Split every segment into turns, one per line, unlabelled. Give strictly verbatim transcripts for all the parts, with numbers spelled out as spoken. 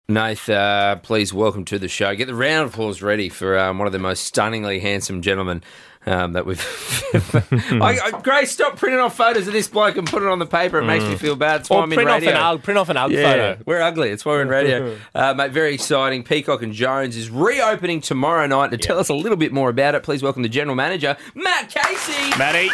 Nath, uh, please welcome to the show. Get the round of applause ready for um, one of the most stunningly handsome gentlemen um, that we've... I, I, Grace, stop printing off photos of this bloke and put it on the paper. It mm. makes me feel bad. It's why
or
I'm
print
in radio.
Off an, print off an ugly
yeah,
photo.
We're ugly. It's why we're in radio. uh, mate, very exciting. Peacock and Jones is reopening tomorrow night. To yep. tell us a little bit more about it, please welcome the General Manager, Matt Casey.
Matty.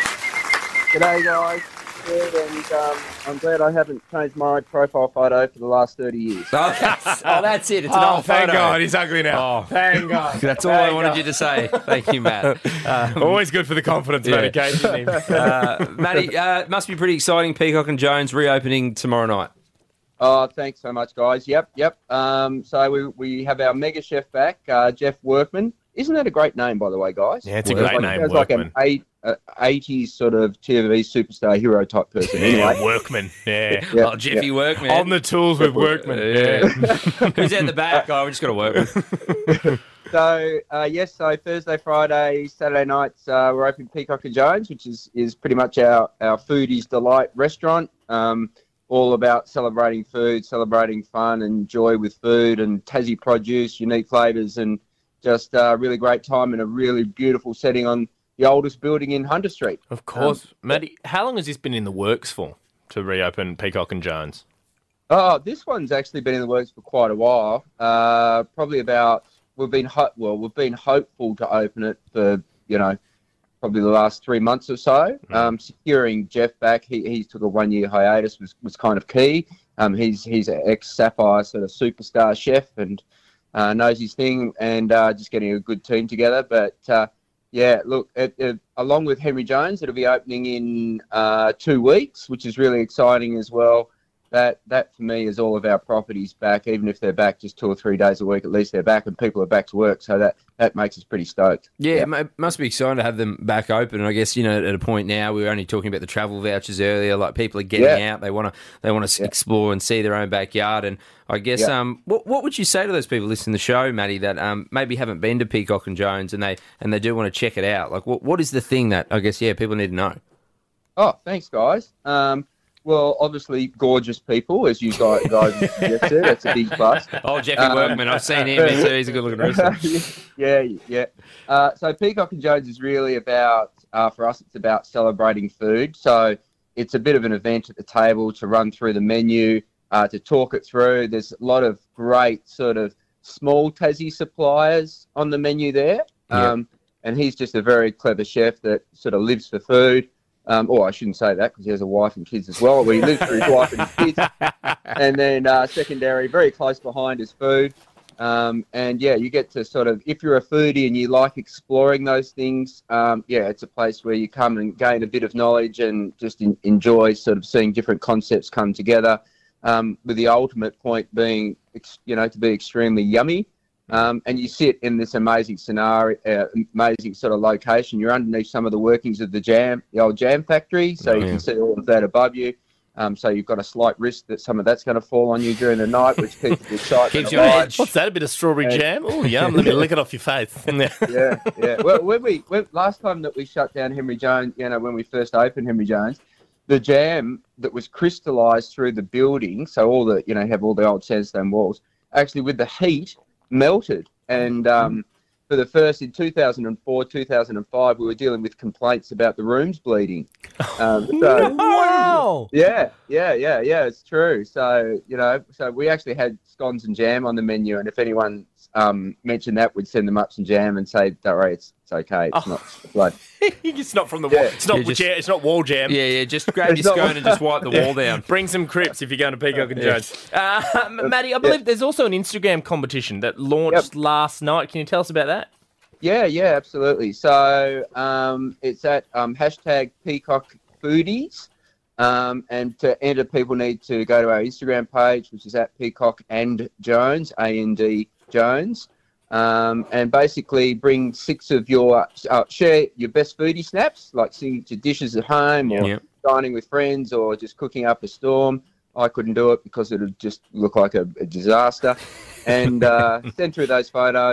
G'day, guys. Good, and um, I'm glad I haven't changed my profile photo for the last thirty years.
Oh, that's, oh, that's it. It's an
oh,
old
thank
photo.
God, he's ugly now.
Oh,
thank God.
That's all
thank
I wanted
God.
you to say. Thank you, Matt. Um,
Always good for the confidence, yeah. Matty Casey.
uh, Matty, uh, it must be pretty exciting. Peacock and Jones reopening tomorrow night.
Oh, thanks so much, guys. Yep, yep. Um, so we we have our mega chef back, uh, Jeff Workman. Isn't that a great name, by the way, guys?
Yeah, it's a
well,
great
like,
name,
Sounds like an eight, uh, eighties sort of T V superstar hero type person. Anyway.
Yeah, Workman. Yeah.
yeah
oh, Jeffy
yeah.
Workman.
On the tools with Workman. Yeah.
Who's at the back? Oh, we just got to work with.
So, uh, yes, so Thursday, Friday, Saturday nights, uh, we're open Peacock and Jones, which is, is pretty much our, our Foodies Delight restaurant. Um, all about celebrating food, celebrating fun and joy with food and Tassie produce, unique flavours, and just a uh, really great time in a really beautiful setting on the oldest building in Hunter Street.
Of course. Um, Matty, how long has this been in the works for, to reopen Peacock and Jones?
Oh, this one's actually been in the works for quite a while. Uh, probably about, we've been, ho- well, we've been hopeful to open it for, you know, probably the last three months or so. Mm. Um, securing Jeff back, he, he took a one-year hiatus, was, was kind of key. Um, he's, he's an ex-Sapphire sort of superstar chef and Uh, knows his thing, and uh, just getting a good team together. But, uh, yeah, look, it, it, along with Henry Jones, it'll be opening in uh, two weeks, which is really exciting as well. That, that for me, is all of our properties back. Even if they're back just two or three days a week, at least they're back and people are back to work. So that, that makes us pretty stoked.
Yeah, yeah, it must be exciting to have them back open. And I guess, you know, at a point now, we were only talking about the travel vouchers earlier. Like, people are getting yeah. out. They want to they want to yeah. explore and see their own backyard. And I guess, yeah. um, what what would you say to those people listening to the show, Matty, that um, maybe haven't been to Peacock and Jones and they and they do want to check it out? Like, what what is the thing that, I guess, yeah, people need to know?
Oh, thanks, guys. Um, well, obviously, gorgeous people, as you guys, guys suggested. That's a big plus.
Oh, Jeffy um, Workman. I've seen him. Too. He's a good-looking wrestler.
yeah, yeah. Uh, so Peacock and Jones is really about, uh, for us, it's about celebrating food. So it's a bit of an event at the table to run through the menu, uh, to talk it through. There's a lot of great sort of small Tassie suppliers on the menu there. Um, yep. And he's just a very clever chef that sort of lives for food. Um, or I shouldn't say that because he has a wife and kids as well. Well, he lives for his wife and his kids. And then uh, secondary, very close behind is food. Um, and, yeah, you get to sort of, if you're a foodie and you like exploring those things, um, yeah, it's a place where you come and gain a bit of knowledge and just in, enjoy sort of seeing different concepts come together, um, with the ultimate point being, you know, to be extremely yummy. Um, and you sit in this amazing scenario, uh, amazing sort of location. You're underneath some of the workings of the jam, the old jam factory, so oh, you yeah. can see all of that above you. Um, so you've got a slight risk that some of that's going to fall on you during the night, which keeps the excitement
keeps your edge.
What's that? A bit of strawberry and, jam? Oh, yum! Let me lick it off your face.
yeah, yeah. Well, when we when, last time that we shut down Henry Jones, you know, when we first opened Henry Jones, the jam that was crystallised through the building, so all the you know have all the old sandstone walls, actually with the heat, melted. And um, for the first, in two thousand four, two thousand five, we were dealing with complaints about the rooms bleeding. Um, so,
wow!
Yeah, yeah, yeah, yeah, it's true. So, you know, so we actually had scones and jam on the menu, and if anyone um, mentioned that, we'd send them up some jam and say, don't worry, it's, it's okay, it's oh. not blood.
It's not from the wall. Yeah. It's not yeah, just, jam, it's not wall jam.
Yeah, yeah. Just grab your scone and just wipe the wall down.
Bring some crips if you're going to Peacock and Jones. Uh, Matty, I believe yeah. there's also an Instagram competition that launched yep. last night. Can you tell us about that?
Yeah, yeah, absolutely. So um, it's at um, hashtag Peacock Foodies. Um, and to enter, people need to go to our Instagram page, which is at Peacock and Jones, A N D Jones. Um, and basically bring six of your, uh, share your best foodie snaps, like signature dishes at home or yep. dining with friends or just cooking up a storm. I couldn't do it because it would just look like a, a disaster. And uh, send through those photos.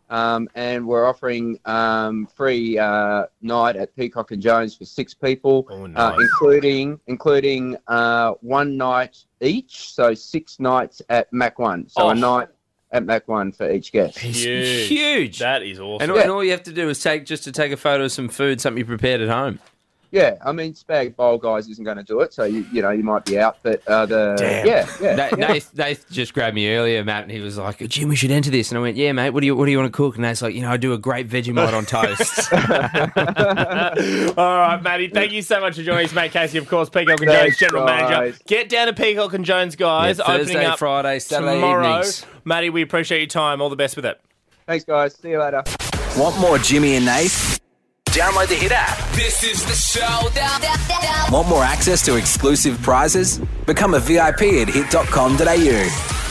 Um, and we're offering um, free uh, night at Peacock and Jones for six people,
Oh, nice.
uh, including including uh, one night each, so six nights at Mac One. So
Oh.
a night at Mac One for each guest.
It's
Huge.
huge.
That is awesome.
and, all,
Yeah.
and all you have to do is take just to take a photo of some food, something you prepared at home.
Yeah, I mean, Spag Bowl guys isn't going to do it, so you you know you might be out, but uh, the
Damn.
yeah yeah.
Nath, Nath, Nath just grabbed me earlier, Matt, and he was like, "Jim, we should enter this." And I went, "Yeah, mate. What do you What do you want to cook?" And Nath's like, "You know, I do a great Vegemite on toast."
All right, Matty, thank you so much for joining us, mate. Casey, of course, Peacock and
Thanks,
Jones, General
guys.
Manager. Get down to Peacock and Jones, guys.
Yeah,
opening
Thursday,
up
Friday, Saturday
tomorrow.
evenings.
Matty, we appreciate your time. All the best with it.
Thanks, guys. See you later.
Want more Jimmy and Nath? Download the Hit app.
This is the showdown.
Want more access to exclusive prizes? Become a V I P at hit dot com dot a u.